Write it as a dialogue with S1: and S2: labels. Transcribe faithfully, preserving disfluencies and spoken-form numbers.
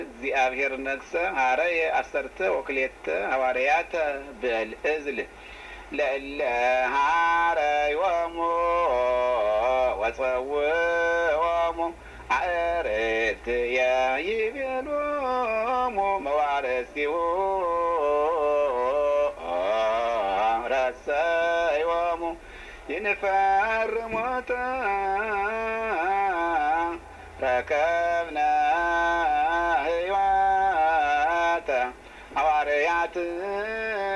S1: እግዚአብሔር ነግሰ ሀረየ አሰርተ ወክሌተ ሐዋርያተ በልእዝል ለእለ ሀረዮሙ ወጸውዖሙ አዕርክትየ ይቤሎሙ መዋርሲሁ ረሰዮሙ ይንፈርሞተ ረከብነ ሕይወተ ሐዋርያት